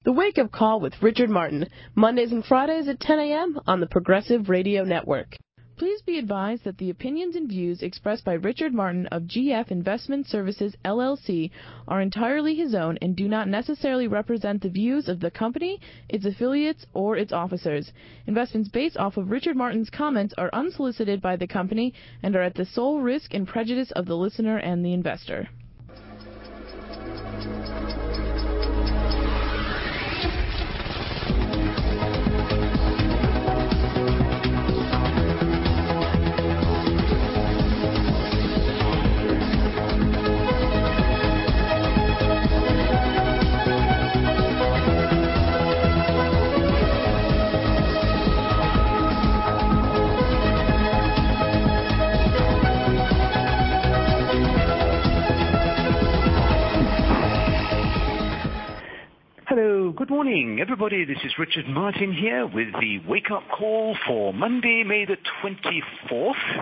The Wake Up Call with Richard Martin, Mondays and Fridays at 10 a.m. on the Progressive Radio Network. Please be advised that the opinions and views expressed by Richard Martin of GF Investment Services, LLC are entirely his own and do not necessarily represent the views of the company, its affiliates, or its officers. Investments based off of Richard Martin's comments are unsolicited by the company and are at the sole risk and prejudice of the listener and the investor. Good morning, everybody. This is Richard Martin here with the wake-up call for Monday, May the 24th.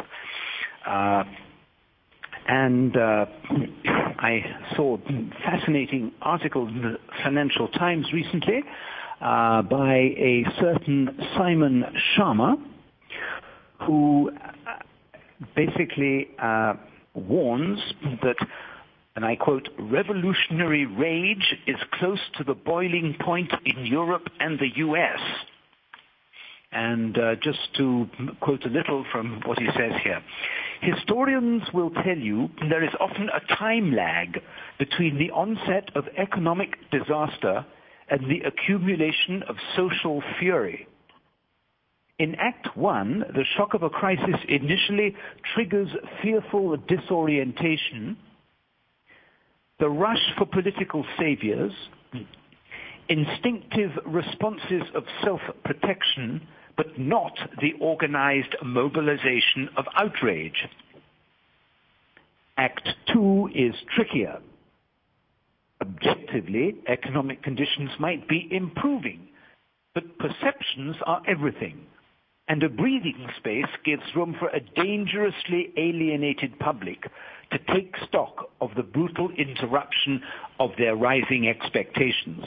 I saw a fascinating article in the Financial Times recently by a certain Simon Sharma, who basically warns that, and I quote, revolutionary rage is close to the boiling point in Europe and the U.S. And just to quote a little from what he says here, historians will tell you there is often a time lag between the onset of economic disaster and the accumulation of social fury. In Act 1, the shock of a crisis initially triggers fearful disorientation, the rush for political saviors, instinctive responses of self-protection, but not the organized mobilization of outrage. Act 2 is trickier. Objectively, economic conditions might be improving, but perceptions are everything, and a breathing space gives room for a dangerously alienated public to take stock of the brutal interruption of their rising expectations.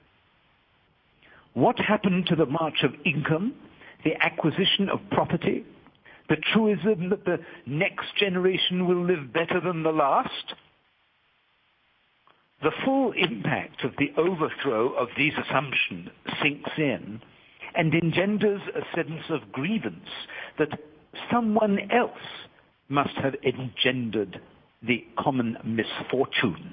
What happened to the march of income, the acquisition of property, the truism that the next generation will live better than the last? The full impact of the overthrow of these assumptions sinks in and engenders a sense of grievance that someone else must have engendered the common misfortune.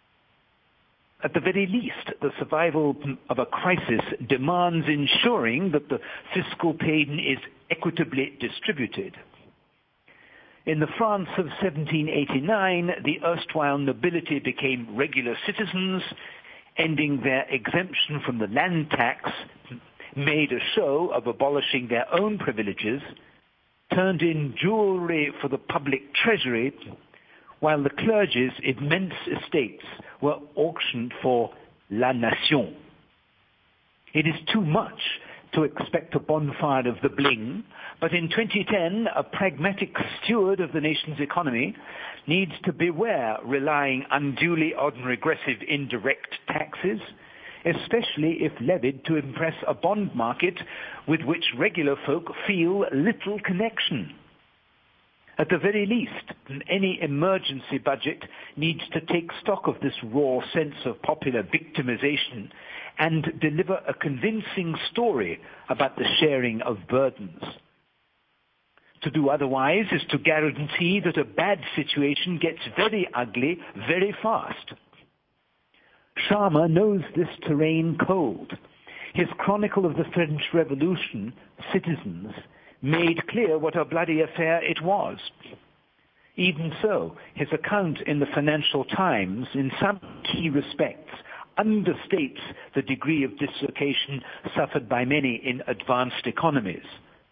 At the very least, the survival of a crisis demands ensuring that the fiscal pain is equitably distributed. In the France of 1789, the erstwhile nobility became regular citizens, ending their exemption from the land tax, made a show of abolishing their own privileges, turned in jewelry for the public treasury, while the clergy's immense estates were auctioned for la nation. It is too much to expect a bonfire of the bling, but in 2010, a pragmatic steward of the nation's economy needs to beware relying unduly on regressive indirect taxes, especially if levied to impress a bond market with which regular folk feel little connection. At the very least, any emergency budget needs to take stock of this raw sense of popular victimization and deliver a convincing story about the sharing of burdens. To do otherwise is to guarantee that a bad situation gets very ugly very fast. Sharma knows this terrain cold. His chronicle of the French Revolution, Citizens, made clear what a bloody affair it was. Even so, his account in the Financial Times, in some key respects, understates the degree of dislocation suffered by many in advanced economies.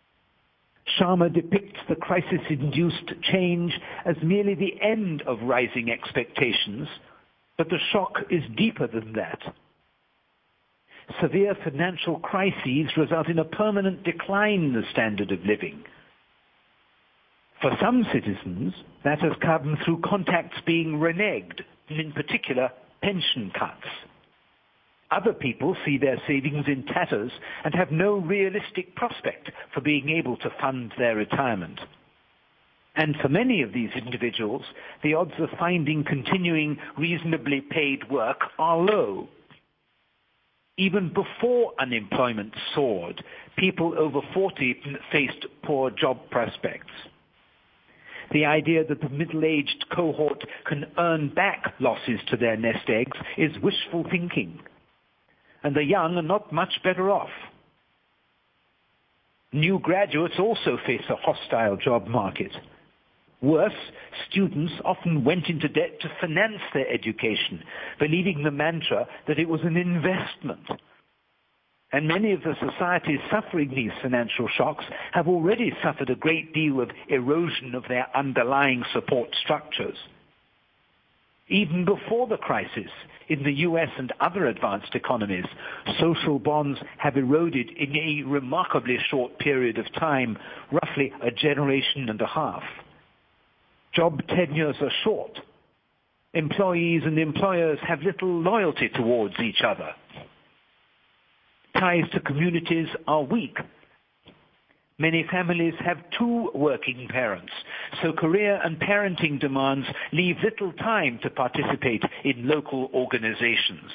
Sharma depicts the crisis-induced change as merely the end of rising expectations, but the shock is deeper than that. Severe financial crises result in a permanent decline in the standard of living. For some citizens, that has come through contacts being reneged, and in particular, pension cuts. Other people see their savings in tatters and have no realistic prospect for being able to fund their retirement. And for many of these individuals, the odds of finding continuing reasonably paid work are low. Even before unemployment soared, people over 40 faced poor job prospects. The idea that the middle-aged cohort can earn back losses to their nest eggs is wishful thinking, and the young are not much better off. New graduates also face a hostile job market. Worse, students often went into debt to finance their education, believing the mantra that it was an investment. And many of the societies suffering these financial shocks have already suffered a great deal of erosion of their underlying support structures. Even before the crisis, in the US and other advanced economies, social bonds have eroded in a remarkably short period of time, roughly a generation and a half. Job tenures are short. Employees and employers have little loyalty towards each other. Ties to communities are weak. Many families have two working parents, so career and parenting demands leave little time to participate in local organizations.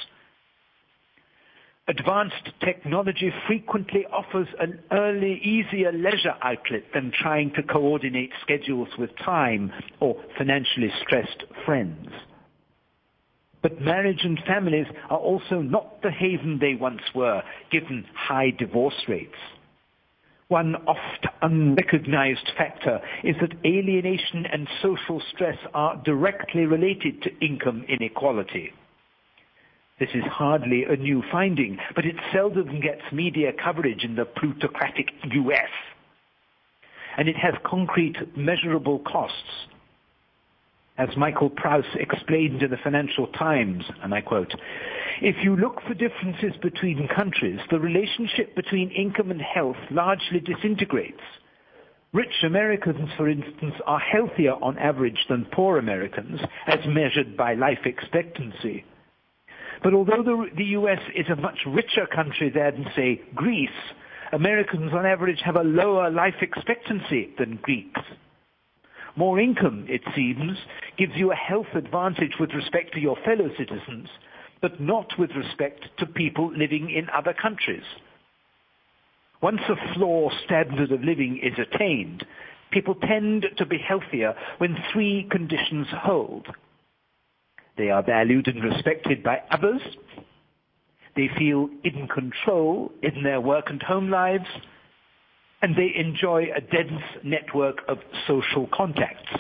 Advanced technology frequently offers an early, easier leisure outlet than trying to coordinate schedules with time or financially stressed friends. But marriage and families are also not the haven they once were, given high divorce rates. One oft unrecognized factor is that alienation and social stress are directly related to income inequality. This is hardly a new finding, but it seldom gets media coverage in the plutocratic US. And it has concrete, measurable costs. As Michael Prowse explained in the Financial Times, and I quote, "If you look for differences between countries, the relationship between income and health largely disintegrates. Rich Americans, for instance, are healthier on average than poor Americans, as measured by life expectancy. But although the US is a much richer country than, say, Greece, Americans on average have a lower life expectancy than Greeks. More income, it seems, gives you a health advantage with respect to your fellow citizens, but not with respect to people living in other countries. Once a floor standard of living is attained, people tend to be healthier when three conditions hold. They are valued and respected by others. They feel in control in their work and home lives. And they enjoy a dense network of social contacts.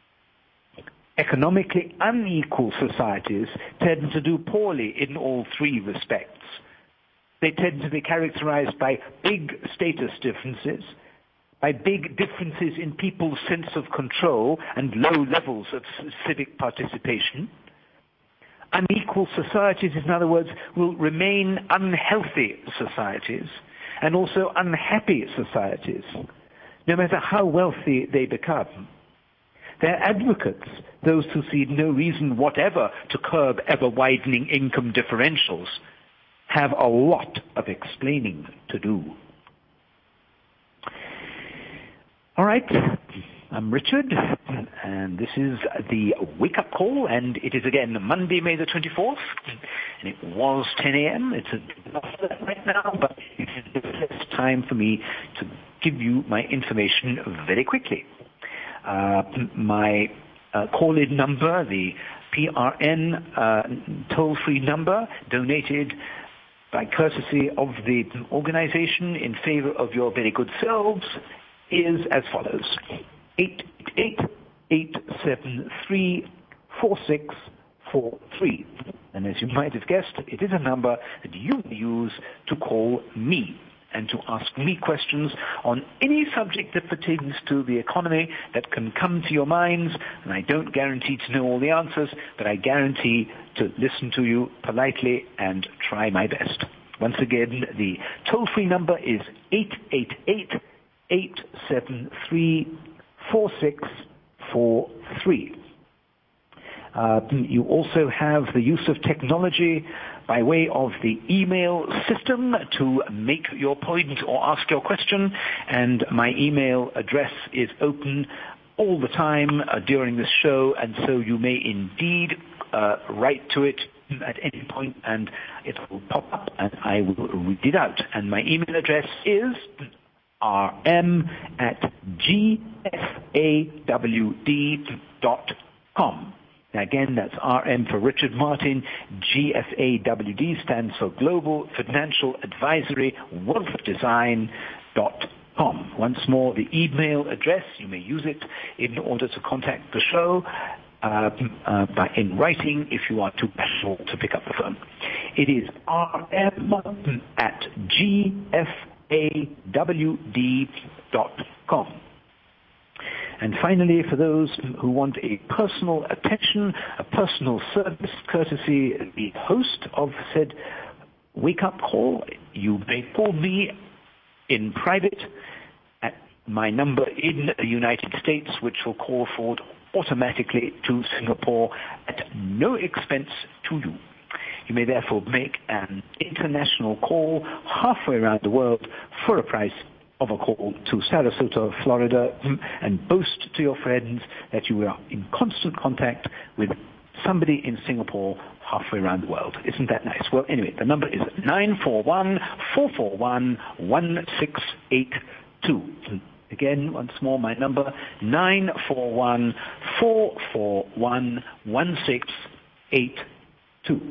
Economically unequal societies tend to do poorly in all three respects. They tend to be characterized by big status differences, by big differences in people's sense of control and low levels of civic participation. Unequal societies, in other words, will remain unhealthy societies and also unhappy societies, no matter how wealthy they become. Their advocates, those who see no reason whatever to curb ever-widening income differentials, have a lot of explaining to do. All right. I'm Richard, and this is the Wake Up Call, and it is again Monday, May the 24th, and it was 10 a.m. It's right now, but it is the best time for me to give you my information very quickly. My call-in number, the PRN toll-free number, donated by courtesy of the organization in favor of your very good selves, is as follows. 888-873-4643. And as you might have guessed, it is a number that you use to call me and to ask me questions on any subject that pertains to the economy that can come to your minds. And I don't guarantee to know all the answers, but I guarantee to listen to you politely and try my best. Once again, the toll-free number is 888-873-4643. You also have the use of technology by way of the email system to make your point or ask your question, and my email address is open all the time during this show, and so you may indeed write to it at any point, and it will pop up, and I will read it out. And my email address is rm@gfawd.com. Now again, that's RM for Richard Martin. GFAWD stands for Global Financial Advisory Wealth Design.com. Once more, the email address, you may use it in order to contact the show in writing if you are too bashful to pick up the phone. It is rm@gfawd.com. And finally, for those who want a personal attention, a personal service, courtesy the host of said wake-up call, you may call me in private at my number in the United States, which will call forward automatically to Singapore at no expense to you. You may therefore make an international call halfway around the world for a price of a call to Sarasota, Florida, and boast to your friends that you are in constant contact with somebody in Singapore halfway around the world. Isn't that nice? Well, anyway, the number is 941-441-1682. Again, once more, my number, 941-441-1682.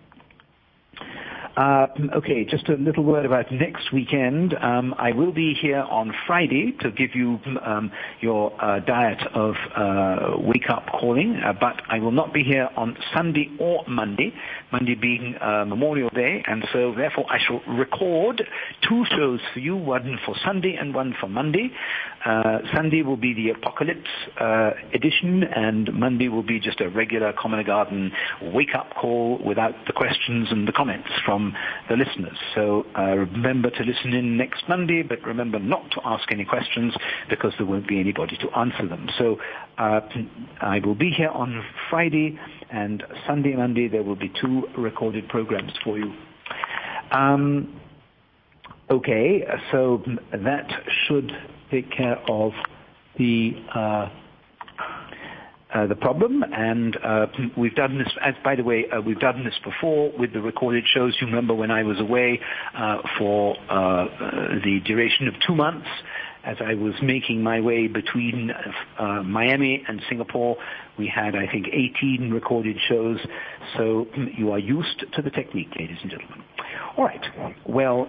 Okay, just a little word about next weekend. I will be here on Friday to give you your diet of wake-up calling, but I will not be here on Sunday or Monday, Monday being Memorial Day, and so therefore I shall record two shows for you, one for Sunday and one for Monday. Sunday will be the Apocalypse edition, and Monday will be just a regular Common Garden wake-up call without the questions and the comments from the listeners. So remember to listen in next Monday, but remember not to ask any questions because there won't be anybody to answer them. So I will be here on Friday, and Sunday and Monday there will be two recorded programs for you. Okay, so that should take care of the problem, and we've done this, as by the way, we've done this before with the recorded shows. You remember when I was away for the duration of 2 months, as I was making my way between Miami and Singapore. We had, I think, 18 recorded shows, so you are used to the technique, ladies and gentlemen. All right, well,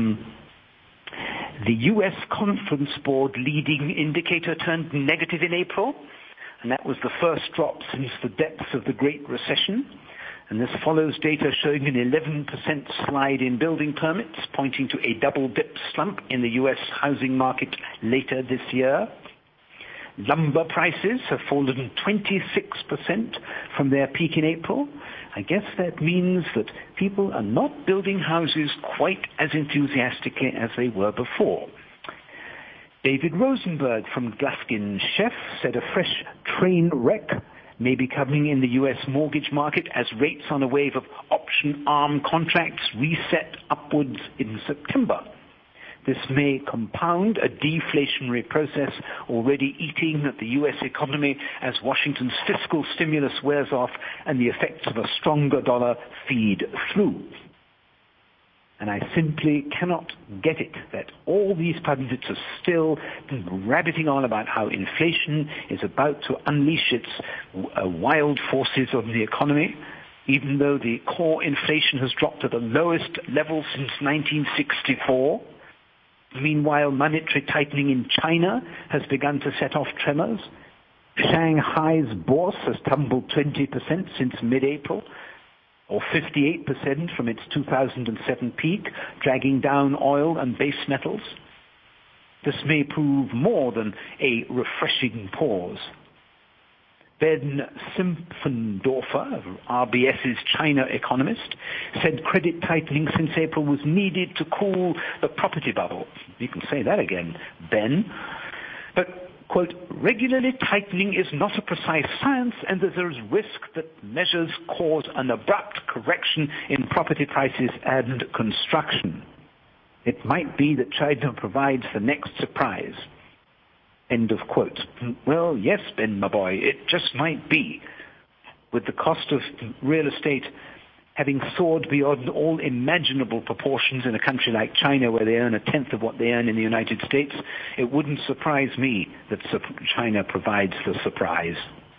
the U.S. Conference Board leading indicator turned negative in April, and that was the first drop since the depths of the Great Recession. And this follows data showing an 11% slide in building permits, pointing to a double-dip slump in the U.S. housing market later this year. Lumber prices have fallen 26% from their peak in April. I guess that means that people are not building houses quite as enthusiastically as they were before. David Rosenberg from Glaskin Sheff said a fresh train wreck may be coming in the U.S. mortgage market as rates on a wave of option arm contracts reset upwards in September. This may compound a deflationary process already eating at the U.S. economy as Washington's fiscal stimulus wears off and the effects of a stronger dollar feed through. And I simply cannot get it that all these pundits are still rabbiting on about how inflation is about to unleash its wild forces on the economy, even though the core inflation has dropped to the lowest level since 1964. Meanwhile, monetary tightening in China has begun to set off tremors. Shanghai's bourse has tumbled 20% since mid-April, or 58% from its 2007 peak, dragging down oil and base metals. This may prove more than a refreshing pause. Ben Simpfendorfer, RBS's China economist, said credit tightening since April was needed to cool the property bubble. You can say that again, Ben. But quote, regularly tightening is not a precise science, and there is risk that measures cause an abrupt correction in property prices and construction. It might be that China provides the next surprise. End of quote. Well, yes, Ben, my boy, it just might be. With the cost of real estate having soared beyond all imaginable proportions in a country like China, where they earn a tenth of what they earn in the United States, it wouldn't surprise me that China provides the surprise.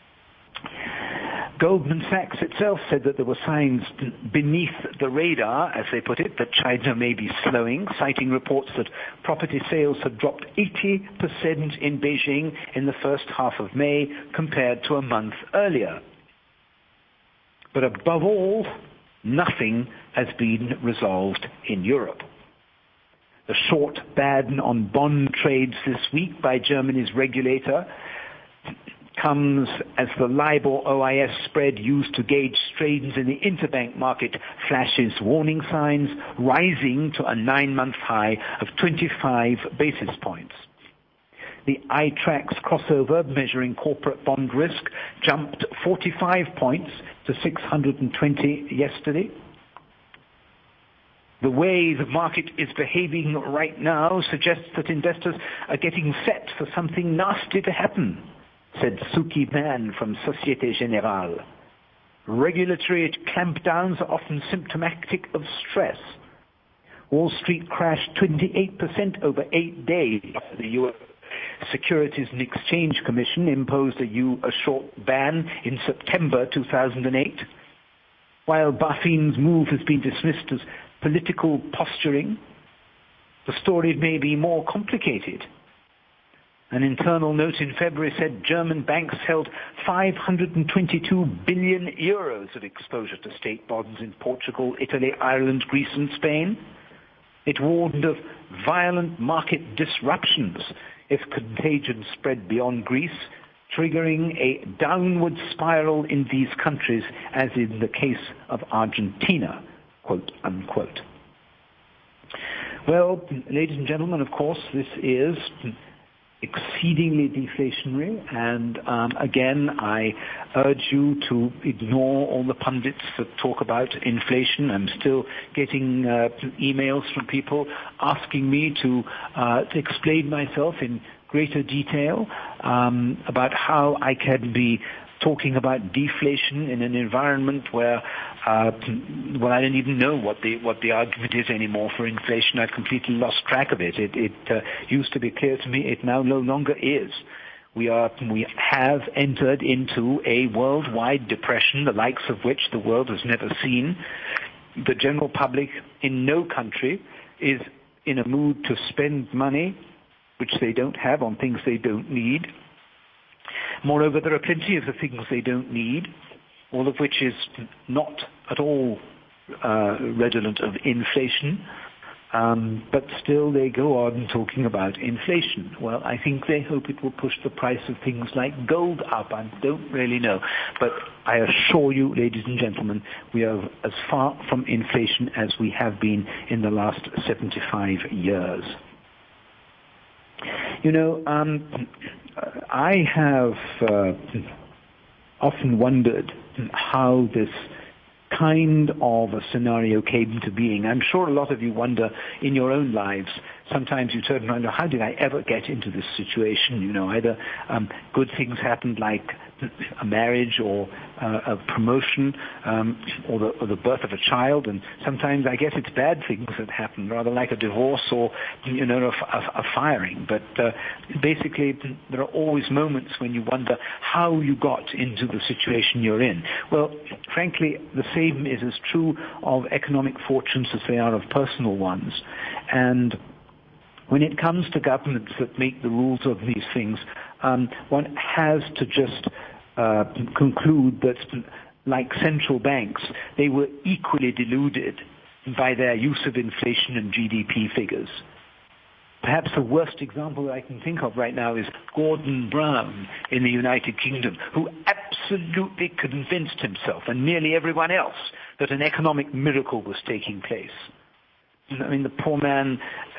Goldman Sachs itself said that there were signs beneath the radar, as they put it, that China may be slowing, citing reports that property sales had dropped 80% in Beijing in the first half of May compared to a month earlier. But above all, nothing has been resolved in Europe. The short ban on bond trades this week by Germany's regulator comes as the LIBOR-OIS spread used to gauge strains in the interbank market flashes warning signs, rising to a 9-month high of 25 basis points. The iTraxx crossover measuring corporate bond risk jumped 45 points to 620 yesterday. The way the market is behaving right now suggests that investors are getting set for something nasty to happen, said Suki Ban from Societe Generale. Regulatory clampdowns are often symptomatic of stress. Wall Street crashed 28% over 8 days after the U.S. Securities and Exchange Commission imposed a short ban in September 2008. While BaFin's move has been dismissed as political posturing, the story may be more complicated. An internal note in February said German banks held 522 billion euros of exposure to state bonds in Portugal, Italy, Ireland, Greece and Spain. It warned of violent market disruptions if contagion spread beyond Greece, triggering a downward spiral in these countries, as in the case of Argentina, quote unquote. Well, ladies and gentlemen, of course, this is exceedingly deflationary, and again, I urge you to ignore all the pundits that talk about inflation. I'm still getting emails from people asking me to explain myself in greater detail about how I can be talking about deflation in an environment where, I don't even know what the argument is anymore for inflation. I've completely lost track of it. It used to be clear to me. It now no longer is. We have entered into a worldwide depression, the likes of which the world has never seen. The general public in no country is in a mood to spend money, which they don't have, on things they don't need. Moreover, there are plenty of the things they don't need, all of which is not at all redolent of inflation, but still they go on talking about inflation. Well, I think they hope it will push the price of things like gold up. I don't really know. But I assure you, ladies and gentlemen, we are as far from inflation as we have been in the last 75 years. You know, I have often wondered how this kind of a scenario came into being. I'm sure a lot of you wonder in your own lives. Sometimes you turn around and wonder, how did I ever get into this situation? You know, either good things happened like a marriage or a promotion or the birth of a child, and sometimes I guess it's bad things that happen, rather like a divorce or, you know, a firing. But basically, there are always moments when you wonder how you got into the situation you're in. Well, frankly, the same is as true of economic fortunes as they are of personal ones. And when it comes to governments that make the rules of these things, one has to just conclude that, like central banks, they were equally deluded by their use of inflation and GDP figures. Perhaps the worst example that I can think of right now is Gordon Brown in the United Kingdom, who absolutely convinced himself and nearly everyone else that an economic miracle was taking place. I mean, the poor man,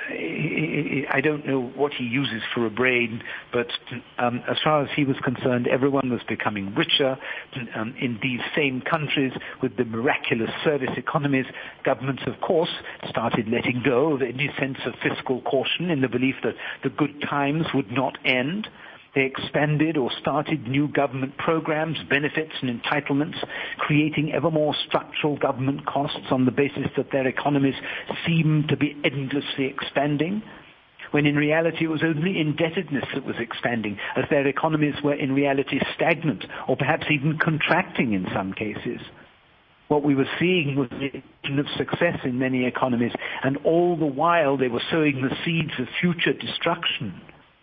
I don't know what he uses for a brain, but as far as he was concerned, everyone was becoming richer in these same countries with the miraculous service economies. Governments, of course, started letting go of any sense of fiscal caution in the belief that the good times would not end. They expanded or started new government programs, benefits and entitlements, creating ever more structural government costs on the basis that their economies seemed to be endlessly expanding, when in reality it was only indebtedness that was expanding, as their economies were in reality stagnant or perhaps even contracting in some cases. What we were seeing was the illusion of success in many economies, and all the while they were sowing the seeds of future destruction.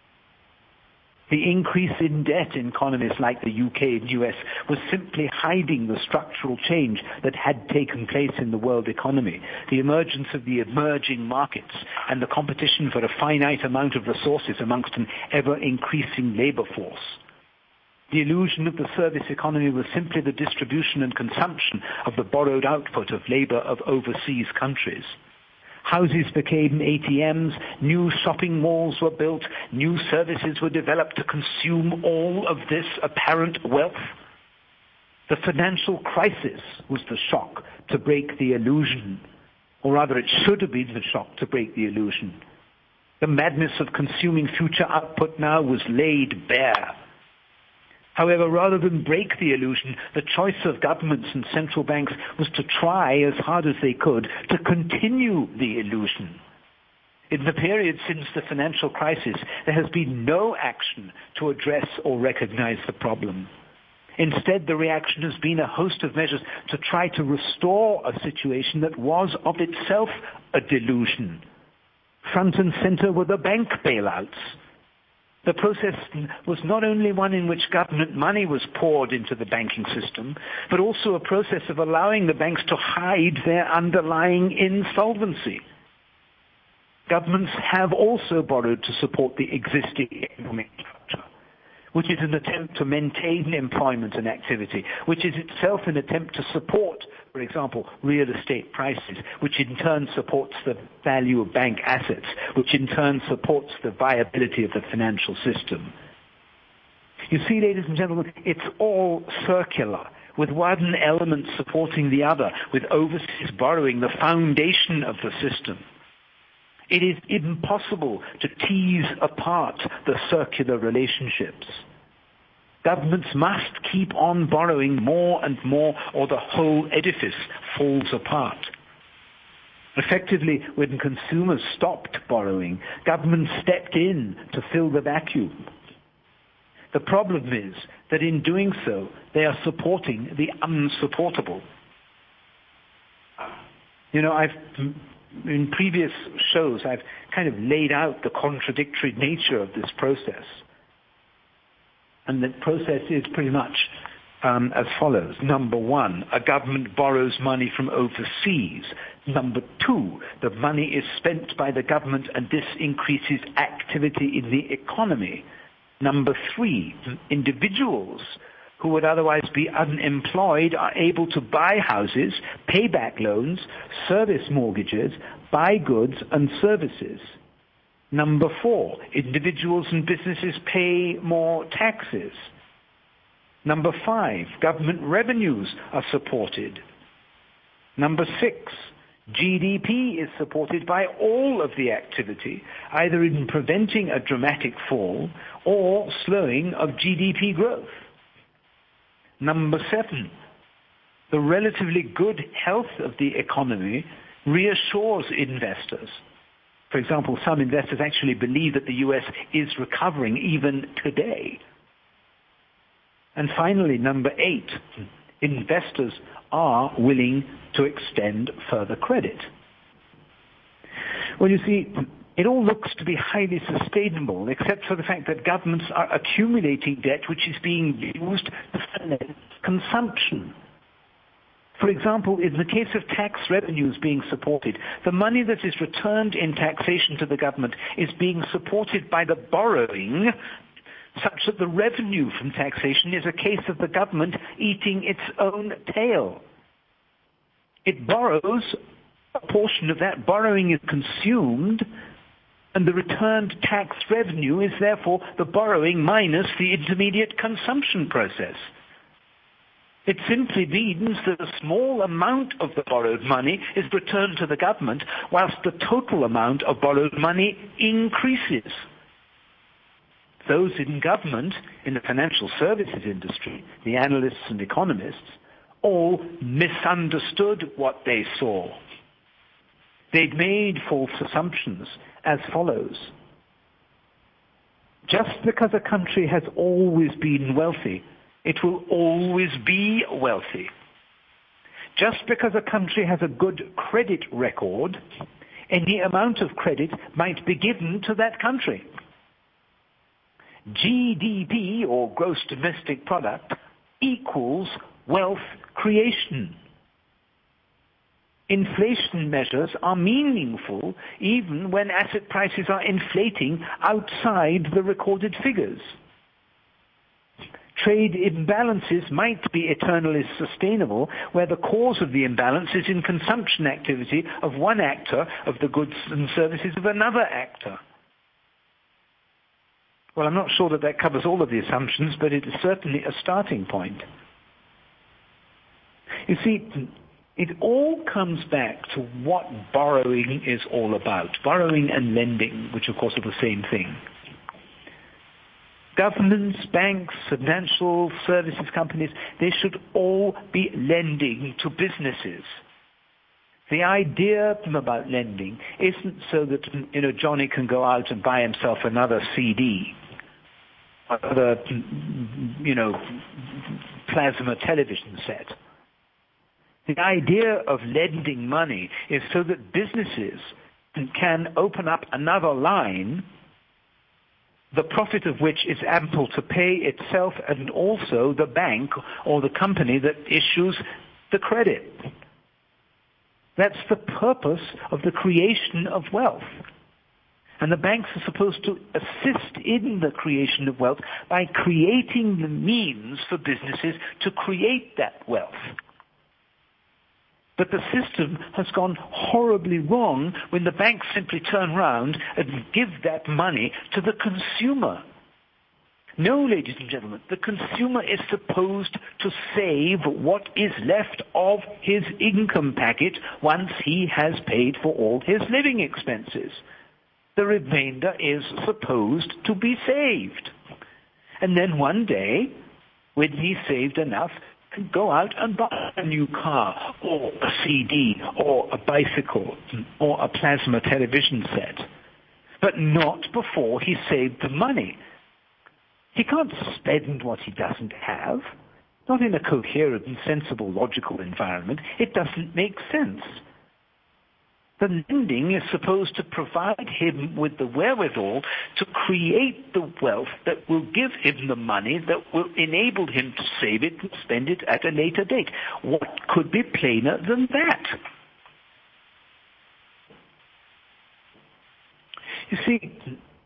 The increase in debt in economies like the UK and US was simply hiding the structural change that had taken place in the world economy, the emergence of the emerging markets and the competition for a finite amount of resources amongst an ever-increasing labor force. The illusion of the service economy was simply the distribution and consumption of the borrowed output of labor of overseas countries. Houses became ATMs, new shopping malls were built, new services were developed to consume all of this apparent wealth. The financial crisis was the shock to break the illusion, or rather it should have been the shock to break the illusion. The madness of consuming future output now was laid bare. However, rather than break the illusion, the choice of governments and central banks was to try as hard as they could to continue the illusion. In the period since the financial crisis, there has been no action to address or recognize the problem. Instead, the reaction has been a host of measures to try to restore a situation that was of itself a delusion. Front and center were the bank bailouts. The process was not only one in which government money was poured into the banking system, but also a process of allowing the banks to hide their underlying insolvency. Governments have also borrowed to support the existing economic structure, which is an attempt to maintain employment and activity, which is itself an attempt to support, for example, real estate prices, which in turn supports the value of bank assets, which in turn supports the viability of the financial system. You see, ladies and gentlemen, it's all circular, with one element supporting the other, with overseas borrowing the foundation of the system. It is impossible to tease apart the circular relationships. Governments must keep on borrowing more and more, or the whole edifice falls apart. Effectively, when consumers stopped borrowing, governments stepped in to fill the vacuum. The problem is that in doing so, they are supporting the unsupportable. You know, in previous shows, I've kind of laid out the contradictory nature of this process. And the process is pretty much as follows. Number one, a government borrows money from overseas. Number two, the money is spent by the government and this increases activity in the economy. Number three, individuals who would otherwise be unemployed are able to buy houses, pay back loans, service mortgages, buy goods and services. Number four, individuals and businesses pay more taxes. Number five, government revenues are supported. Number six, GDP is supported by all of the activity, either in preventing a dramatic fall or slowing of GDP growth. Number seven, the relatively good health of the economy reassures investors. For example, some investors actually believe that the US is recovering even today. And finally, number eight, investors are willing to extend further credit. Well, you see, it all looks to be highly sustainable, except for the fact that governments are accumulating debt which is being used to finance consumption. For example, in the case of tax revenues being supported, the money that is returned in taxation to the government is being supported by the borrowing, such that the revenue from taxation is a case of the government eating its own tail. It borrows a portion of that borrowing is consumed, and the returned tax revenue is therefore the borrowing minus the intermediate consumption process. It simply means that a small amount of the borrowed money is returned to the government, whilst the total amount of borrowed money increases. Those in government, in the financial services industry, the analysts and economists, all misunderstood what they saw. They'd made false assumptions as follows. Just because a country has always been wealthy, it will always be wealthy. Just because a country has a good credit record, any amount of credit might be given to that country. GDP, or gross domestic product, equals wealth creation. Inflation measures are meaningful even when asset prices are inflating outside the recorded figures. Trade imbalances might be eternally sustainable where the cause of the imbalance is in consumption activity of one actor of the goods and services of another actor. Well, I'm not sure that that covers all of the assumptions, but it is certainly a starting point. You see, it all comes back to what borrowing is all about. Borrowing and lending, which of course are the same thing. Governments, banks, financial services companies, they should all be lending to businesses. The idea about lending isn't so that Johnny can go out and buy himself another CD, another plasma television set. The idea of lending money is so that businesses can open up another line, the profit of which is ample to pay itself and also the bank or the company that issues the credit. That's the purpose of the creation of wealth. And the banks are supposed to assist in the creation of wealth by creating the means for businesses to create that wealth. But the system has gone horribly wrong when the banks simply turn around and give that money to the consumer. No, ladies and gentlemen, the consumer is supposed to save what is left of his income packet once he has paid for all his living expenses. The remainder is supposed to be saved. And then one day, when he's saved enough, can go out and buy a new car, or a CD, or a bicycle, or a plasma television set. But not before he's saved the money. He can't spend what he doesn't have. Not in a coherent and sensible, logical environment. It doesn't make sense. The lending is supposed to provide him with the wherewithal to create the wealth that will give him the money that will enable him to save it and spend it at a later date. What could be plainer than that? You see,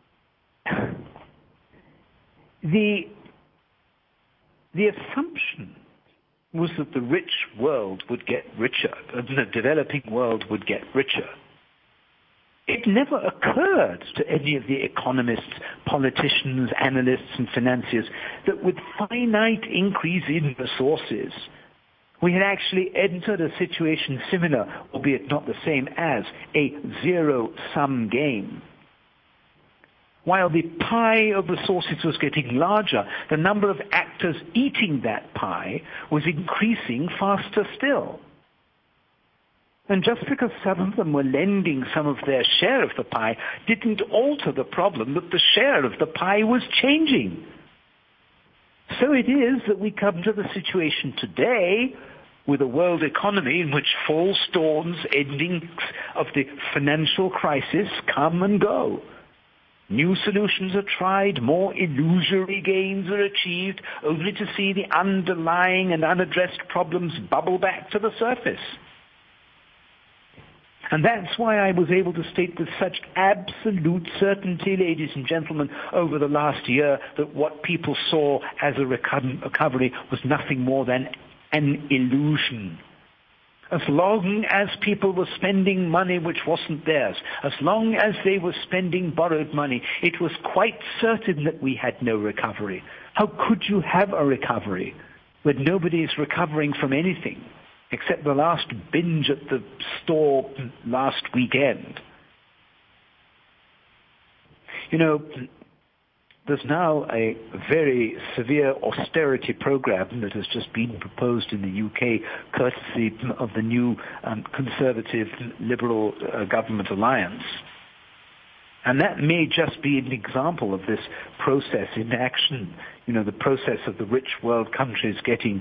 the assumption was that the rich world would get richer, and the developing world would get richer. It never occurred to any of the economists, politicians, analysts, and financiers that with finite increase in resources, we had actually entered a situation similar, albeit not the same, as a zero-sum game. While the pie of resources was getting larger, the number of actors eating that pie was increasing faster still. And just because some of them were lending some of their share of the pie didn't alter the problem that the share of the pie was changing. So it is that we come to the situation today with a world economy in which false dawns, endings of the financial crisis come and go. New solutions are tried, more illusory gains are achieved, only to see the underlying and unaddressed problems bubble back to the surface. And that's why I was able to state with such absolute certainty, ladies and gentlemen, over the last year, that what people saw as a recovery was nothing more than an illusion. As long as people were spending money which wasn't theirs, as long as they were spending borrowed money, it was quite certain that we had no recovery. How could you have a recovery when nobody is recovering from anything except the last binge at the store last weekend? You know, there's now a very severe austerity program that has just been proposed in the UK, courtesy of the new Conservative Liberal government alliance. And that may just be an example of this process in action, you know, the process of the rich world countries getting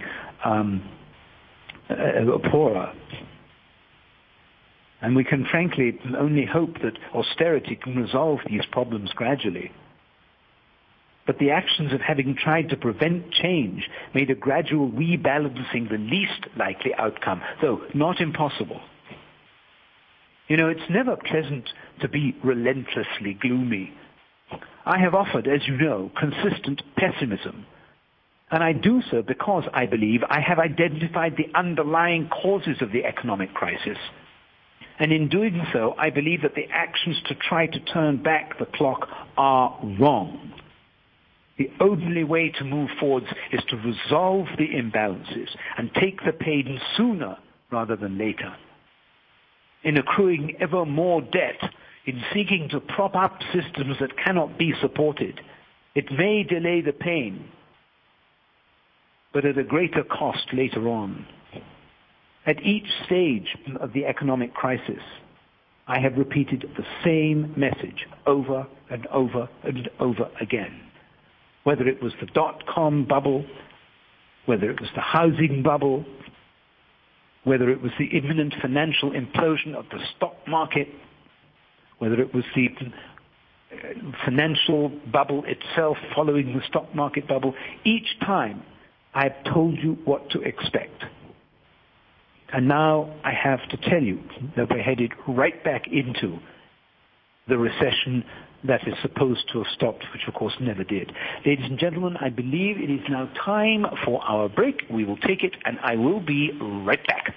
poorer. And we can frankly only hope that austerity can resolve these problems gradually. But the actions of having tried to prevent change made a gradual rebalancing the least likely outcome, though not impossible. You know, it's never pleasant to be relentlessly gloomy. I have offered, as you know, consistent pessimism. And I do so because I believe I have identified the underlying causes of the economic crisis. And in doing so, I believe that the actions to try to turn back the clock are wrong. The only way to move forwards is to resolve the imbalances and take the pain sooner rather than later. In accruing ever more debt, in seeking to prop up systems that cannot be supported, it may delay the pain, but at a greater cost later on. At each stage of the economic crisis, I have repeated the same message over and over and over again. Whether it was the dot-com bubble, whether it was the housing bubble, whether it was the imminent financial implosion of the stock market, whether it was the financial bubble itself following the stock market bubble, each time I have told you what to expect. And now I have to tell you that we're headed right back into the recession that is supposed to have stopped, which of course never did. Ladies and gentlemen, I believe it is now time for our break. We will take it, and I will be right back.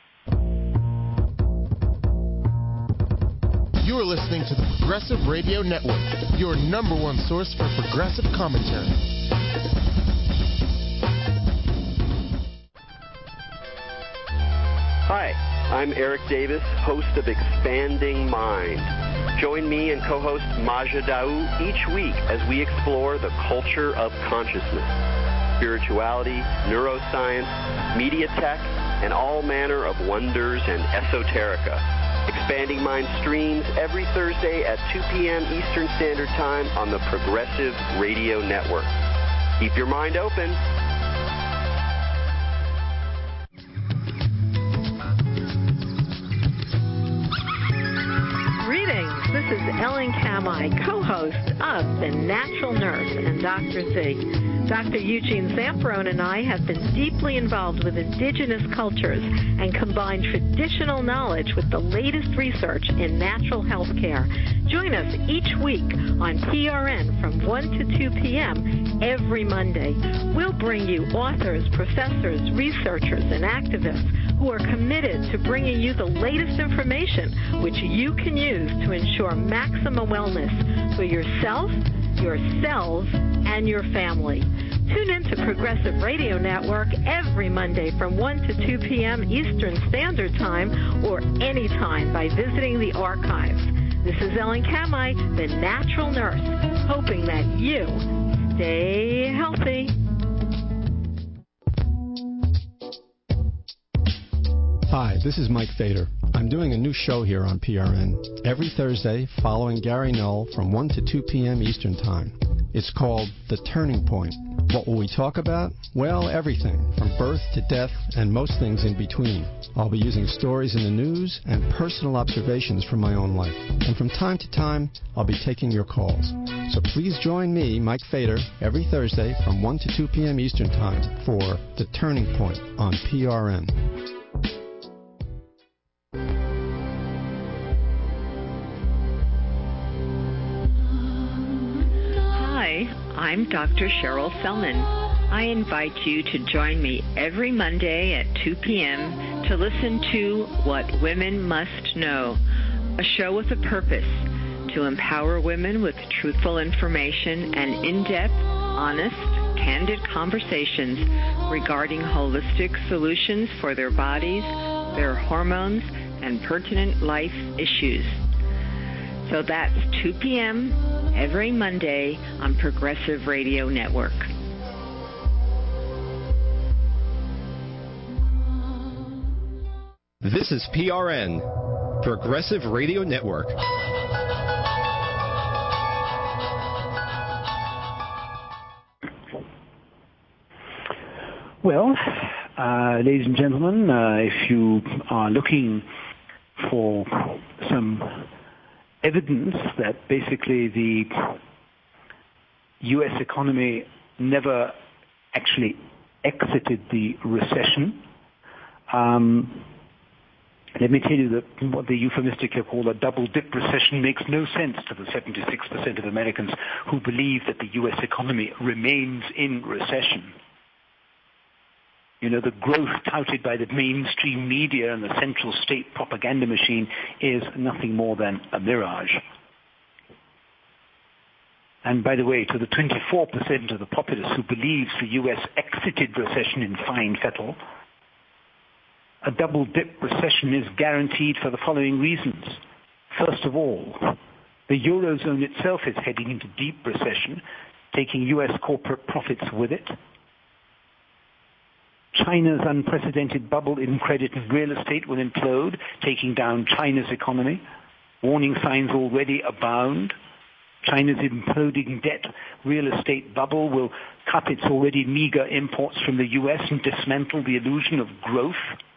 You are listening to the Progressive Radio Network, your number one source for progressive commentary. Hi, I'm Eric Davis, host of Expanding Mind. Join me and co-host Maja Daou each week as we explore the culture of consciousness, spirituality, neuroscience, media tech, and all manner of wonders and esoterica. Expanding Mind streams every Thursday at 2 p.m. Eastern Standard Time on the Progressive Radio Network. Keep your mind open. This is Ellen Kamai, co-host of The Natural Nurse and Dr. Z. Dr. Eugene Zamperone and I have been deeply involved with indigenous cultures and combined traditional knowledge with the latest research in natural health care. Join us each week on PRN from 1 to 2 p.m. every Monday. We'll bring you authors, professors, researchers, and activists who are committed to bringing you the latest information which you can use to ensure maximum wellness for yourself, your cells, and your family. Tune in to Progressive Radio Network every Monday from 1 to 2 p.m. Eastern Standard Time or anytime by visiting the archives. This is Ellen Kamai, the Natural Nurse, hoping that you stay healthy. Hi, this is Mike Fader. I'm doing a new show here on PRN every Thursday following Gary Null from 1 to 2 p.m. Eastern Time. It's called The Turning Point. What will we talk about? Well, everything from birth to death and most things in between. I'll be using stories in the news and personal observations from my own life. And from time to time, I'll be taking your calls. So please join me, Mike Fader, every Thursday from 1 to 2 p.m. Eastern Time for The Turning Point on PRN. I'm Dr. Cheryl Selman. I invite you to join me every Monday at 2 p.m. to listen to What Women Must Know, a show with a purpose to empower women with truthful information and in-depth, honest, candid conversations regarding holistic solutions for their bodies, their hormones, and pertinent life issues. So that's 2 p.m. every Monday on Progressive Radio Network. This is PRN, Progressive Radio Network. Well, ladies and gentlemen, if you are looking for some evidence that basically the U.S. economy never actually exited the recession, let me tell you that what they euphemistically call a double-dip recession makes no sense to the 76% of Americans who believe that the U.S. economy remains in recession. You know, the growth touted by the mainstream media and the central state propaganda machine is nothing more than a mirage. And by the way, to the 24% of the populace who believes the U.S. exited recession in fine fettle, a double-dip recession is guaranteed for the following reasons. First of all, the Eurozone itself is heading into deep recession, taking U.S. corporate profits with it. China's unprecedented bubble in credit and real estate will implode, taking down China's economy. Warning signs already abound. China's imploding debt real estate bubble will cut its already meager imports from the U.S. and dismantle the illusion of growth.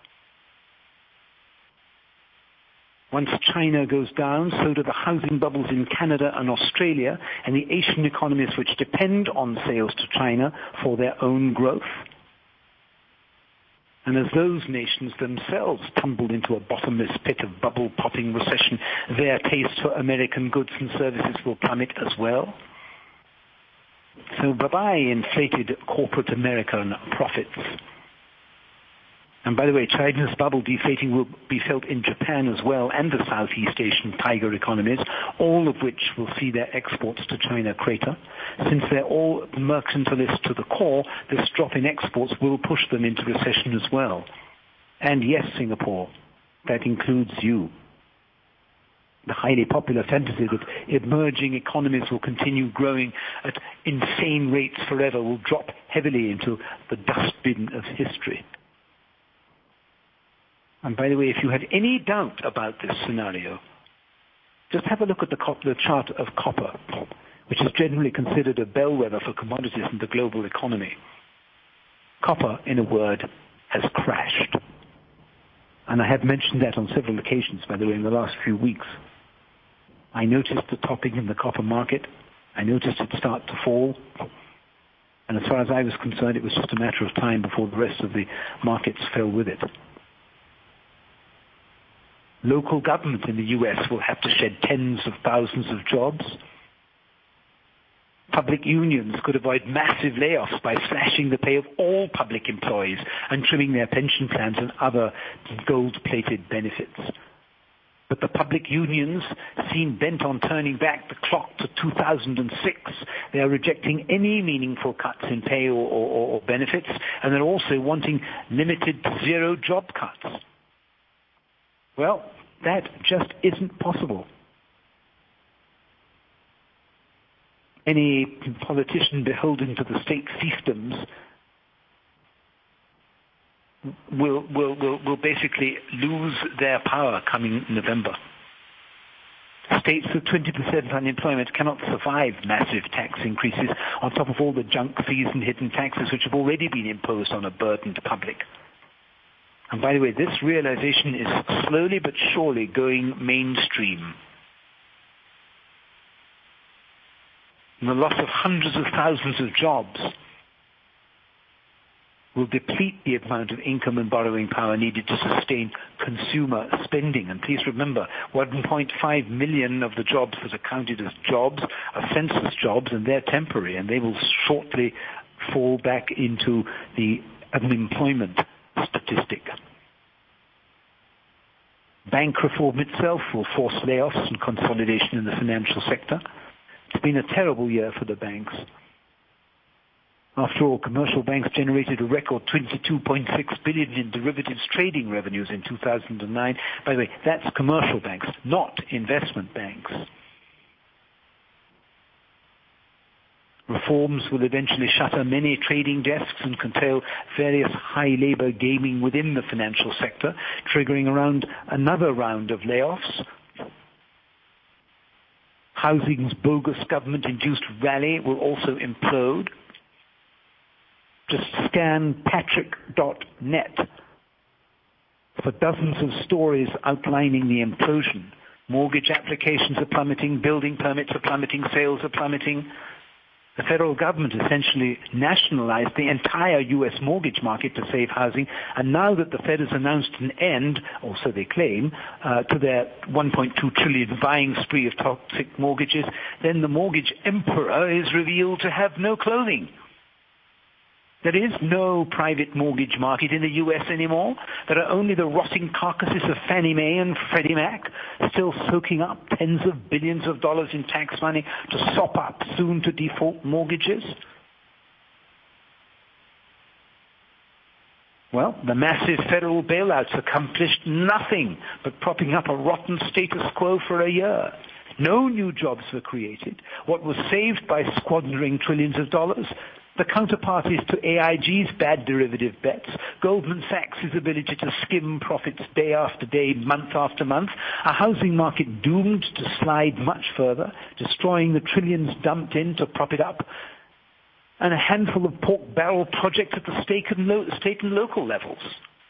Once China goes down, so do the housing bubbles in Canada and Australia and the Asian economies which depend on sales to China for their own growth. And as those nations themselves tumble into a bottomless pit of bubble-popping recession, their taste for American goods and services will plummet as well. So bye-bye inflated corporate American profits. And by the way, China's bubble deflating will be felt in Japan as well and the Southeast Asian tiger economies, all of which will see their exports to China crater. Since they're all mercantilist to the core, this drop in exports will push them into recession as well. And yes, Singapore, that includes you. The highly popular fantasy that emerging economies will continue growing at insane rates forever will drop heavily into the dustbin of history. And by the way, if you had any doubt about this scenario, just have a look at the chart of copper, which is generally considered a bellwether for commodities in the global economy. Copper, in a word, has crashed. And I have mentioned that on several occasions, by the way, in the last few weeks. I noticed the topping in the copper market. I noticed it start to fall. And as far as I was concerned, it was just a matter of time before the rest of the markets fell with it. Local government in the U.S. will have to shed tens of thousands of jobs. Public unions could avoid massive layoffs by slashing the pay of all public employees and trimming their pension plans and other gold-plated benefits. But the public unions seem bent on turning back the clock to 2006. They are rejecting any meaningful cuts in pay or benefits, and they're also wanting limited to zero job cuts. Well, that just isn't possible. Any politician beholden to the state fiefdoms will basically lose their power coming November. States with 20% unemployment cannot survive massive tax increases on top of all the junk fees and hidden taxes which have already been imposed on a burdened public. And by the way, this realization is slowly but surely going mainstream. And the loss of hundreds of thousands of jobs will deplete the amount of income and borrowing power needed to sustain consumer spending. And please remember, 1.5 million of the jobs that are counted as jobs are census jobs, and they're temporary, and they will shortly fall back into the unemployment statistic. Bank reform itself will force layoffs and consolidation in the financial sector. It's been a terrible year for the banks. After all, commercial banks generated a record $22.6 billion in derivatives trading revenues in 2009. By the way, that's commercial banks, not investment banks. Reforms will eventually shutter many trading desks and curtail various high labor gaming within the financial sector, triggering around another round of layoffs. Housing's bogus government-induced rally will also implode. Just scan patrick.net for dozens of stories outlining the implosion. Mortgage applications are plummeting, building permits are plummeting, sales are plummeting. The federal government essentially nationalized the entire U.S. mortgage market to save housing, and now that the Fed has announced an end, or so they claim, to their $1.2 trillion buying spree of toxic mortgages, then the mortgage emperor is revealed to have no clothing. There is no private mortgage market in the U.S. anymore. There are only the rotting carcasses of Fannie Mae and Freddie Mac, still soaking up tens of billions of dollars in tax money to sop up soon-to-default mortgages. Well, the massive federal bailouts accomplished nothing but propping up a rotten status quo for a year. No new jobs were created. What was saved by squandering trillions of dollars? The counterparties to AIG's bad derivative bets, Goldman Sachs' ability to skim profits day after day, month after month, a housing market doomed to slide much further, destroying the trillions dumped in to prop it up, and a handful of pork barrel projects at the state and local levels.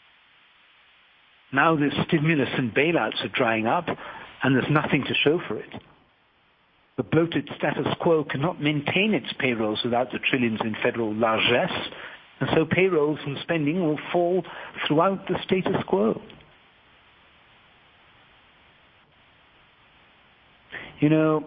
Now the stimulus and bailouts are drying up, and there's nothing to show for it. The bloated status quo cannot maintain its payrolls without the trillions in federal largesse, and so payrolls and spending will fall throughout the status quo. You know,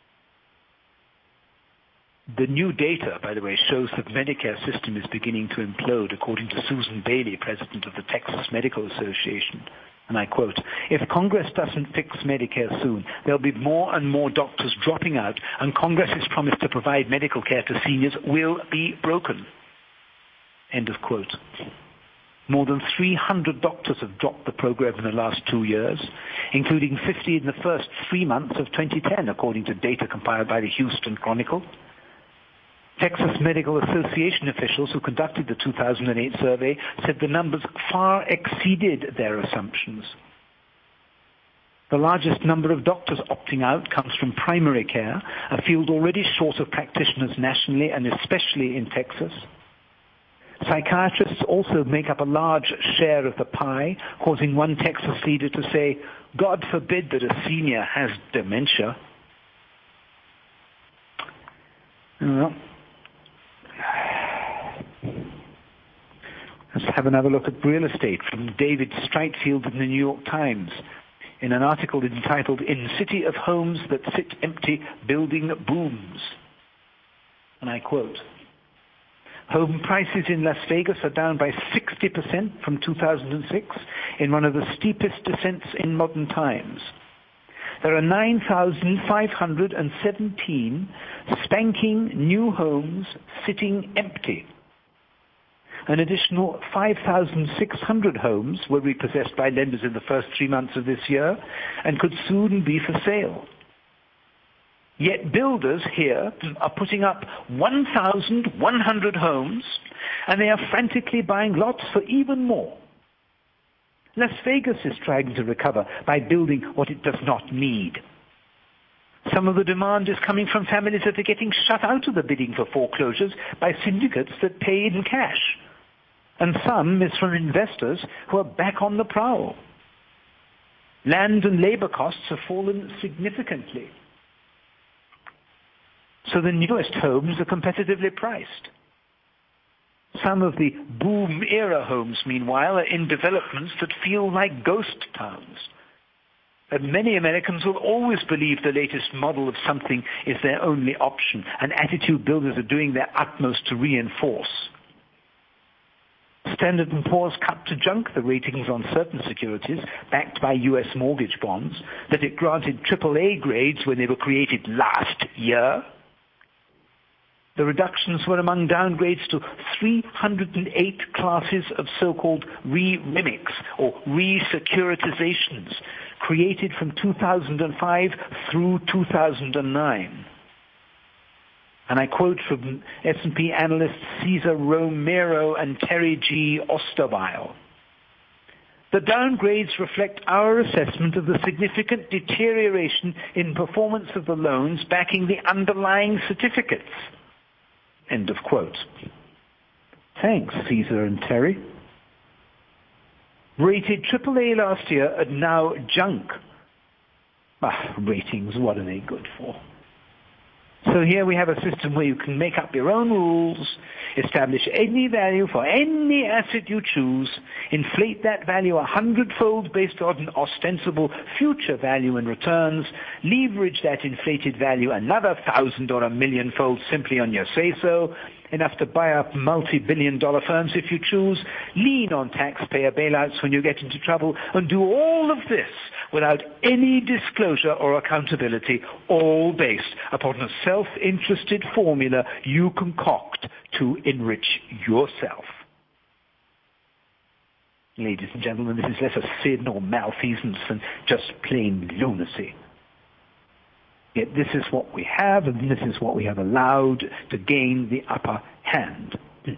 the new data, by the way, shows that the Medicare system is beginning to implode, according to Susan Bailey, president of the Texas Medical Association. And I quote, "If Congress doesn't fix Medicare soon, there'll be more and more doctors dropping out, and Congress's promise to provide medical care to seniors will be broken." End of quote. More than 300 doctors have dropped the program in the last 2 years, including 50 in the first 3 months of 2010, according to data compiled by the Houston Chronicle. Texas Medical Association officials who conducted the 2008 survey said the numbers far exceeded their assumptions. The largest number of doctors opting out comes from primary care, a field already short of practitioners nationally and especially in Texas. Psychiatrists also make up a large share of the pie, causing one Texas leader to say, "God forbid that a senior has dementia." Well, let's have another look at real estate from David Streitfeld in the New York Times in an article entitled "In City of Homes That Sit Empty, Building Booms." And I quote, "Home prices in Las Vegas are down by 60% from 2006 in one of the steepest descents in modern times. There are 9,517 spanking new homes sitting empty. An additional 5,600 homes were repossessed by lenders in the first 3 months of this year and could soon be for sale. Yet builders here are putting up 1,100 homes, and they are frantically buying lots for even more. Las Vegas is trying to recover by building what it does not need. Some of the demand is coming from families that are getting shut out of the bidding for foreclosures by syndicates that pay in cash. And some is from investors who are back on the prowl. Land and labor costs have fallen significantly. So the newest homes are competitively priced. Some of the boom-era homes, meanwhile, are in developments that feel like ghost towns. And many Americans will always believe the latest model of something is their only option, an attitude builders are doing their utmost to reinforce. Standard & Poor's cut to junk the ratings on certain securities backed by U.S. mortgage bonds that it granted AAA grades when they were created last year. The reductions were among downgrades to 308 classes of so-called re-REMICs, or re-securitizations, created from 2005 through 2009. And I quote from S&P analysts Cesar Romero and Terry G. Osterweil. The downgrades reflect our assessment of the significant deterioration in performance of the loans backing the underlying certificates. End of quote. Thanks, Cesar and Terry. Rated AAA last year are now junk. Ratings, what are they good for? So here we have a system where you can make up your own rules, establish any value for any asset you choose, inflate that value 100-fold based on an ostensible future value and returns, leverage that inflated value another 1,000 or 1,000,000-fold simply on your say-so, enough to buy up multi-billion-dollar firms if you choose, lean on taxpayer bailouts when you get into trouble, and do all of this without any disclosure or accountability, all based upon a self-interested formula you concoct to enrich yourself. Ladies and gentlemen, this is less a sin or malfeasance than just plain lunacy. Yet this is what we have, and this is what we have allowed to gain the upper hand.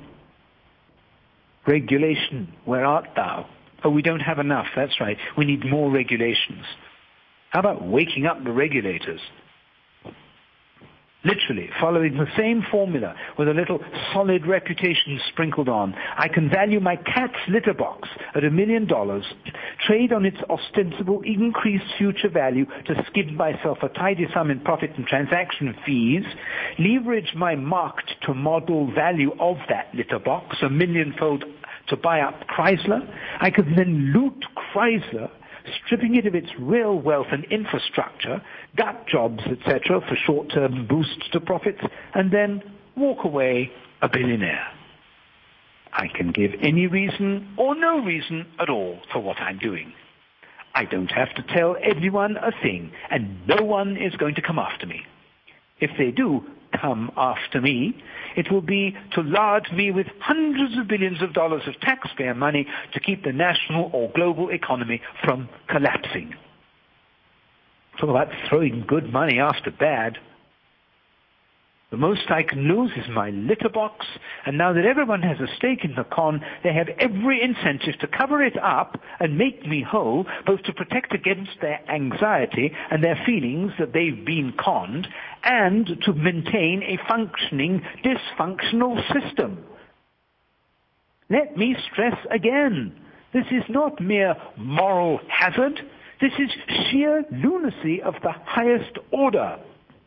Regulation, where art thou? Oh, we don't have enough, that's right. We need more regulations. How about waking up the regulators? Literally, following the same formula with a little solid reputation sprinkled on, I can value my cat's litter box at $1 million, trade on its ostensible increased future value to skid myself a tidy sum in profit and transaction fees, leverage my marked to model value of that litter box, 1,000,000-fold to buy up Chrysler. I could then loot Chrysler, stripping it of its real wealth and infrastructure, gut jobs, etc., for short-term boosts to profits, and then walk away a billionaire. I can give any reason or no reason at all for what I'm doing. I don't have to tell everyone a thing, and no one is going to come after me. If they do come after me, it will be to lard me with hundreds of billions of dollars of taxpayer money to keep the national or global economy from collapsing. Talk about throwing good money after bad. The most I can lose is my litter box, and now that everyone has a stake in the con, they have every incentive to cover it up and make me whole, both to protect against their anxiety and their feelings that they've been conned, and to maintain a functioning, dysfunctional system. Let me stress again, this is not mere moral hazard. This is sheer lunacy of the highest order.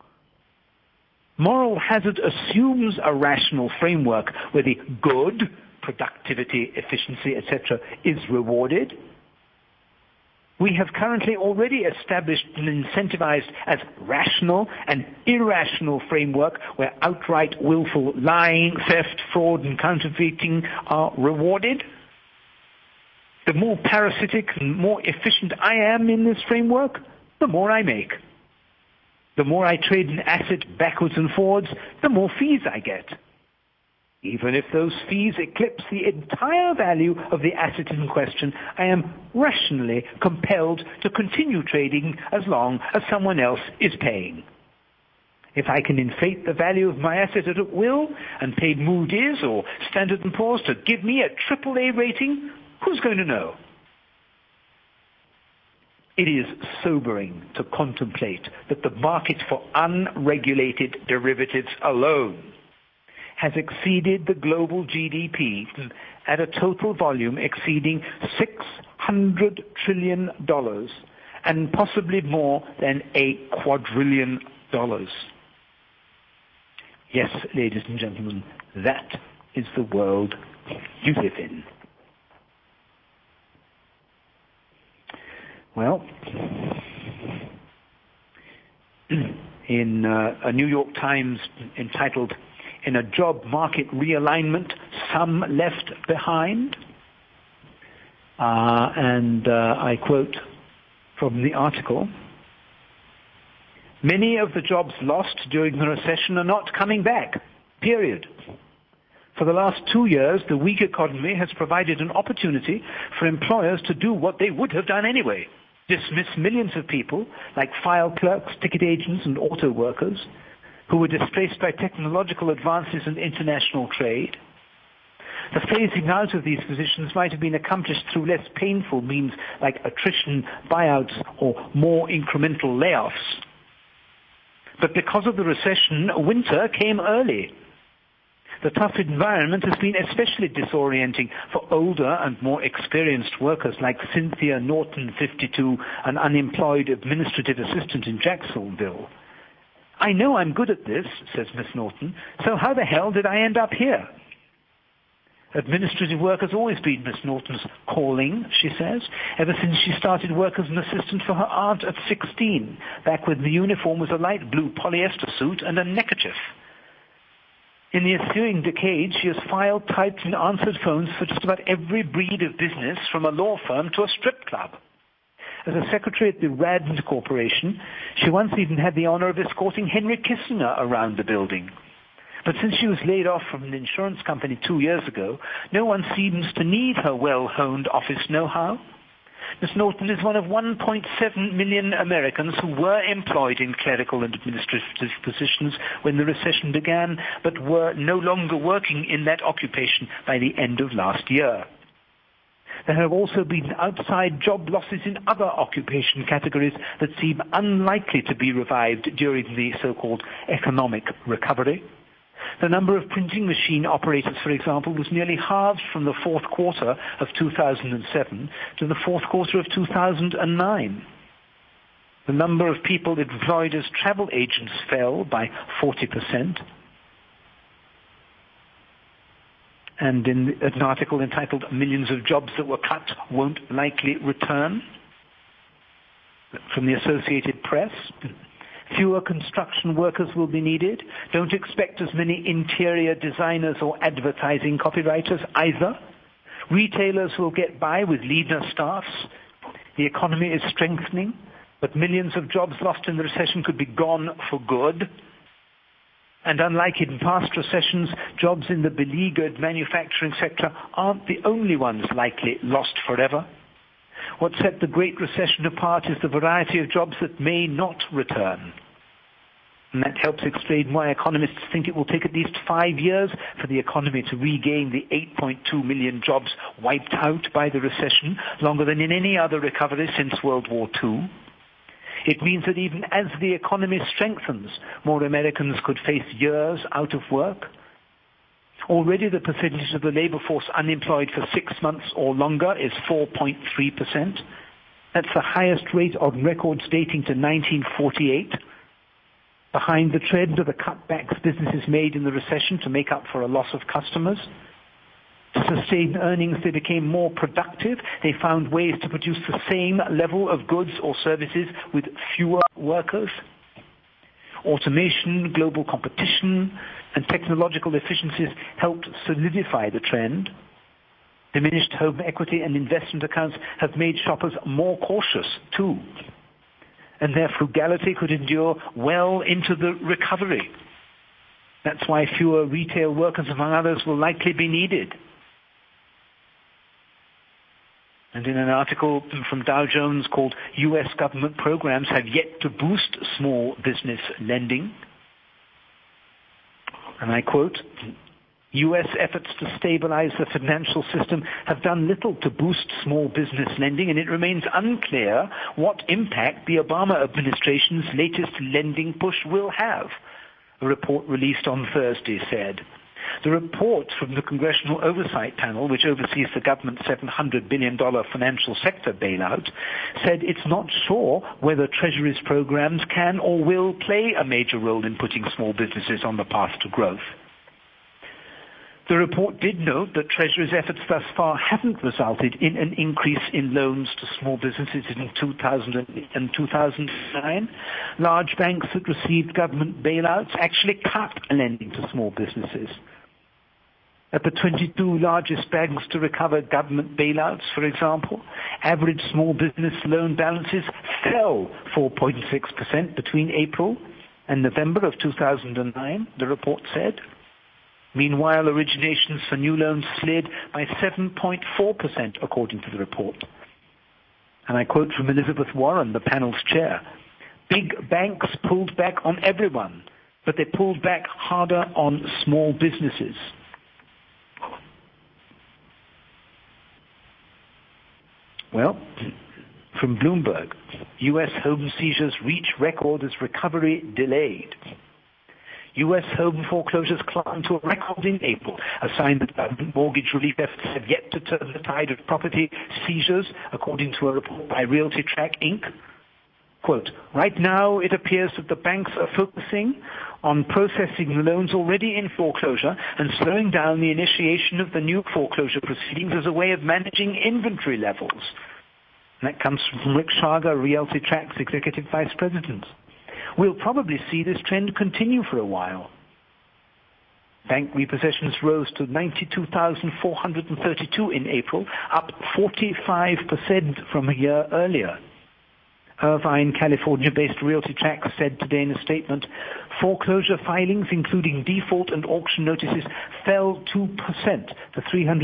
Moral hazard assumes a rational framework where the good, productivity, efficiency, etc., is rewarded. We have currently already established and incentivized as rational and irrational framework where outright willful lying, theft, fraud, and counterfeiting are rewarded. The more parasitic and more efficient I am in this framework, the more I make. The more I trade an asset backwards and forwards, the more fees I get. Even if those fees eclipse the entire value of the asset in question, I am rationally compelled to continue trading as long as someone else is paying. If I can inflate the value of my asset at will and pay Moody's or Standard & Poor's to give me a AAA rating, who's going to know? It is sobering to contemplate that the market for unregulated derivatives alone has exceeded the global GDP at a total volume exceeding $600 trillion and possibly more than $1 quadrillion. Yes, ladies and gentlemen, that is the world you live in. Well, in a New York Times entitled in a job market realignment, some left behind. I quote from the article, "Many of the jobs lost during the recession are not coming back, period. For the last 2 years, the weak economy has provided an opportunity for employers to do what they would have done anyway, dismiss millions of people, like file clerks, ticket agents, and auto workers, who were displaced by technological advances and international trade. The phasing out of these positions might have been accomplished through less painful means like attrition, buyouts, or more incremental layoffs. But because of the recession, winter came early. The tough environment has been especially disorienting for older and more experienced workers like Cynthia Norton, 52, an unemployed administrative assistant in Jacksonville. I know I'm good at this," says Miss Norton, "so how the hell did I end up here?" Administrative work has always been Miss Norton's calling, she says, ever since she started work as an assistant for her aunt at 16, back when the uniform was a light blue polyester suit and a neckerchief. In the ensuing decade, she has filed, typed, and answered phones for just about every breed of business, from a law firm to a strip club. As a secretary at the Rand Corporation, she once even had the honor of escorting Henry Kissinger around the building. But since she was laid off from an insurance company 2 years ago, no one seems to need her well-honed office know-how. Ms. Norton is one of 1.7 million Americans who were employed in clerical and administrative positions when the recession began, but were no longer working in that occupation by the end of last year. There have also been outside job losses in other occupation categories that seem unlikely to be revived during the so-called economic recovery. The number of printing machine operators, for example, was nearly halved from the fourth quarter of 2007 to the fourth quarter of 2009. The number of people employed as travel agents fell by 40%. And in an article entitled "Millions of Jobs That Were Cut Won't Likely Return," from the Associated Press, fewer construction workers will be needed. Don't expect as many interior designers or advertising copywriters either. Retailers will get by with leaner staffs. The economy is strengthening, but millions of jobs lost in the recession could be gone for good. And unlike in past recessions, jobs in the beleaguered manufacturing sector aren't the only ones likely lost forever. What set the Great Recession apart is the variety of jobs that may not return. And that helps explain why economists think it will take at least 5 years for the economy to regain the 8.2 million jobs wiped out by the recession, longer than in any other recovery since World War II. It means that even as the economy strengthens, more Americans could face years out of work. Already the percentage of the labor force unemployed for 6 months or longer is 4.3%. That's the highest rate on records dating to 1948. Behind the trend are the cutbacks businesses made in the recession to make up for a loss of customers. To sustain earnings, they became more productive. They found ways to produce the same level of goods or services with fewer workers. Automation, global competition, and technological efficiencies helped solidify the trend. Diminished home equity and investment accounts have made shoppers more cautious, too. And their frugality could endure well into the recovery. That's why fewer retail workers, among others, will likely be needed. And in an article from Dow Jones called "U.S. Government Programs Have Yet to Boost Small Business Lending," and I quote, "U.S. efforts to stabilize the financial system have done little to boost small business lending, and it remains unclear what impact the Obama administration's latest lending push will have," a report released on Thursday said. The report from the Congressional Oversight Panel, which oversees the government's $700 billion financial sector bailout, said it's not sure whether Treasury's programs can or will play a major role in putting small businesses on the path to growth. The report did note that Treasury's efforts thus far haven't resulted in an increase in loans to small businesses in 2000 and 2009. Large banks that received government bailouts actually cut lending to small businesses. At the 22 largest banks to recover government bailouts, for example, average small business loan balances fell 4.6% between April and November of 2009, the report said. Meanwhile, originations for new loans slid by 7.4%, according to the report. And I quote from Elizabeth Warren, the panel's chair, "Big banks pulled back on everyone, but they pulled back harder on small businesses." Well, from Bloomberg, U.S. home seizures reach record as recovery delayed. U.S. home foreclosures climbed to a record in April, a sign that government mortgage relief efforts have yet to turn the tide of property seizures, according to a report by RealtyTrack Inc. Quote, "Right now it appears that the banks are focusing on processing the loans already in foreclosure and slowing down the initiation of the new foreclosure proceedings as a way of managing inventory levels." And that comes from Rick Schager, RealtyTrack's executive vice president. "We'll probably see this trend continue for a while." Bank repossessions rose to 92,432 in April, up 45% from a year earlier. Irvine, California-based RealtyTrack said today in a statement, foreclosure filings, including default and auction notices, fell 2% to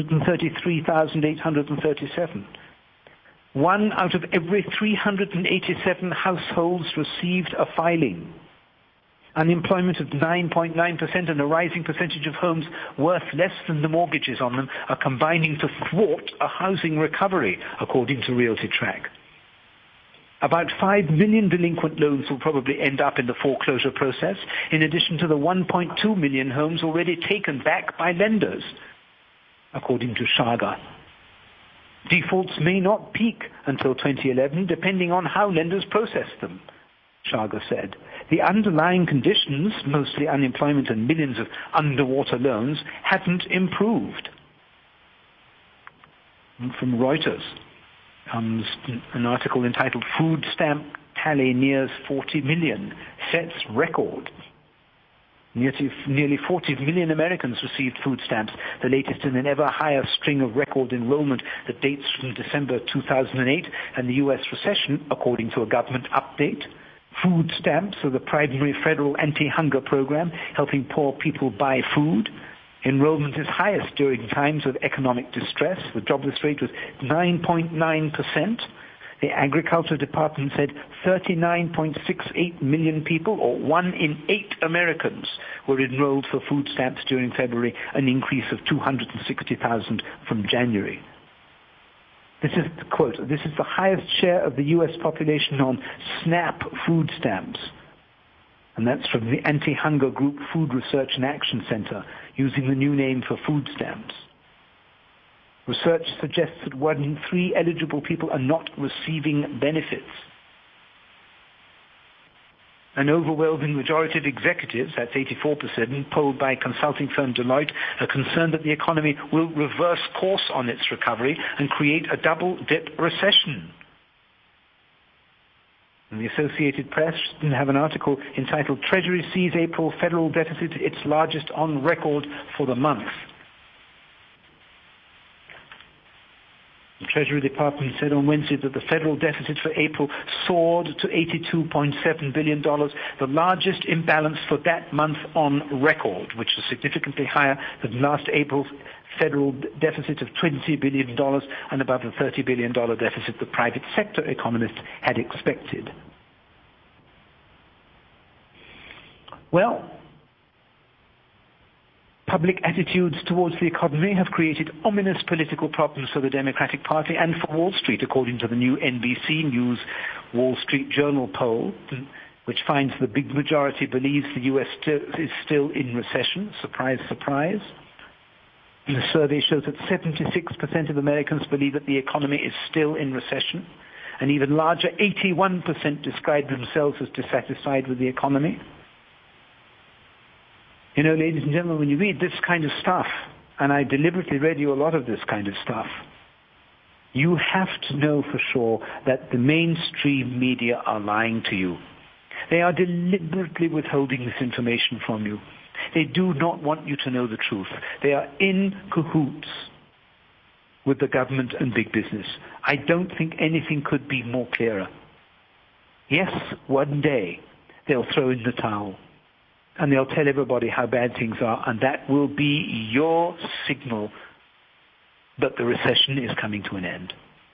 333,837. 1 out of every 387 households received a filing. Unemployment of 9.9% and a rising percentage of homes worth less than the mortgages on them are combining to thwart a housing recovery, according to RealtyTrack. About 5 million delinquent loans will probably end up in the foreclosure process, in addition to the 1.2 million homes already taken back by lenders, according to Schager. Defaults may not peak until 2011, depending on how lenders process them, Schager said. The underlying conditions, mostly unemployment and millions of underwater loans, haven't improved. And from Reuters comes an article entitled "Food Stamp Tally Nears 40 Million, Sets Record." Nearly 40 million Americans received food stamps, the latest in an ever higher string of record enrollment that dates from December 2008 and the U.S. recession, according to a government update. Food stamps are the primary federal anti-hunger program, helping poor people buy food. Enrollment is highest during times of economic distress. The jobless rate was 9.9%. The Agriculture Department said 39.68 million people, or 1 in 8 Americans, were enrolled for food stamps during February, an increase of 260,000 from January. This is the quote, "This is the highest share of the U.S. population on SNAP food stamps." And that's from the anti-hunger group Food Research and Action Center, using the new name for food stamps. Research suggests that 1 in 3 eligible people are not receiving benefits. An overwhelming majority of executives, that's 84%, polled by consulting firm Deloitte, are concerned that the economy will reverse course on its recovery and create a double-dip recession. And the Associated Press have an article entitled "Treasury Sees April Federal Deficit Its Largest on Record for the Month." The Treasury Department said on Wednesday that the federal deficit for April soared to $82.7 billion, the largest imbalance for that month on record, which is significantly higher than last April's federal deficit of $20 billion and above the $30 billion deficit the private sector economists had expected. Well, public attitudes towards the economy have created ominous political problems for the Democratic Party and for Wall Street, according to the new NBC News Wall Street Journal poll, which finds the big majority believes the U.S. is still in recession. Surprise, surprise. The survey shows that 76% of Americans believe that the economy is still in recession. An even larger 81% describe themselves as dissatisfied with the economy. You know, ladies and gentlemen, when you read this kind of stuff, and I deliberately read you a lot of this kind of stuff, you have to know for sure that the mainstream media are lying to you. They are deliberately withholding this information from you. They do not want you to know the truth. They are in cahoots with the government and big business. I don't think anything could be more clearer. Yes, one day they'll throw in the towel and they'll tell everybody how bad things are, and that will be your signal that the recession is coming to an end.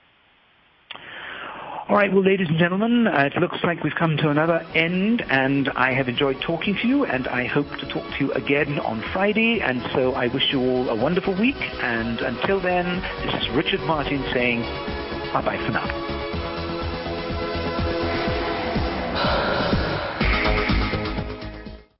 All right, well, ladies and gentlemen, it looks like we've come to another end, and I have enjoyed talking to you, and I hope to talk to you again on Friday, and so I wish you all a wonderful week, and until then, this is Richard Martin saying bye-bye for now.